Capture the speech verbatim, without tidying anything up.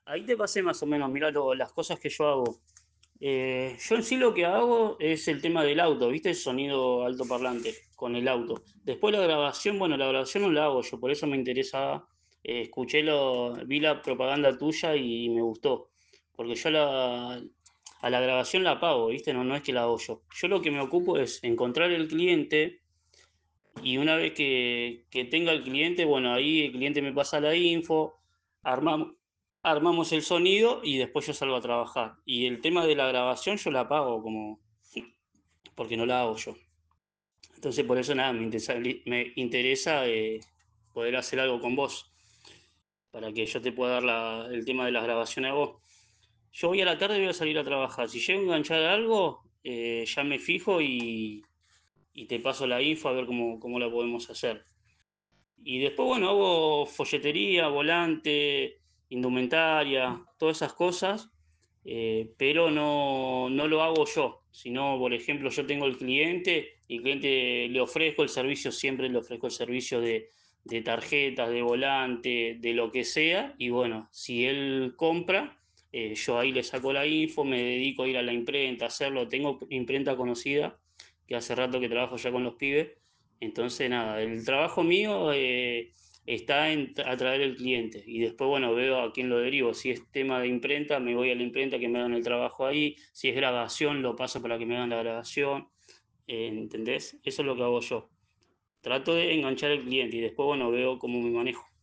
Ahí te pasé más o menos, mirá lo- las cosas que yo hago. Eh, yo en sí lo que hago es el tema del auto, ¿viste? El sonido altoparlante con el auto. Después la grabación, bueno, la grabación no la hago yo, por eso me interesa. Eh, escuché lo, vi la propaganda tuya y me gustó. Porque yo la, a la grabación la pago, ¿viste? No, no es que la hago yo. Yo lo que me ocupo es encontrar el cliente y una vez que, que tenga el cliente, bueno, ahí el cliente me pasa la info, armamos, armamos el sonido y después yo salgo a trabajar. Y el tema de la grabación yo la pago como, porque no la hago yo. Entonces por eso nada, me interesa, me interesa eh, poder hacer algo con vos, para que yo te pueda dar la- el tema de las grabaciones a vos. Yo voy a la tarde y voy a salir a trabajar. Si llego a enganchar algo, eh, ya me fijo y, y te paso la info a ver cómo, cómo la podemos hacer. Y después, bueno, hago folletería, volante, indumentaria, todas esas cosas, eh, pero no, no lo hago yo, sino, por ejemplo, yo tengo el cliente y el cliente le ofrezco el servicio, siempre le ofrezco el servicio de, de tarjetas, de volante, de lo que sea, y bueno, si él compra, eh, yo ahí le saco la info, me dedico a ir a la imprenta, a hacerlo, tengo imprenta conocida, que hace rato que trabajo ya con los pibes, entonces, nada, el trabajo mío eh, está en atraer el cliente y después, bueno, veo a quién lo derivo. Si es tema de imprenta, me voy a la imprenta que me hagan el trabajo ahí. Si es grabación, lo paso para que me hagan la grabación. Eh, ¿entendés? Eso es lo que hago yo. Trato de enganchar al cliente y después, bueno, veo cómo me manejo.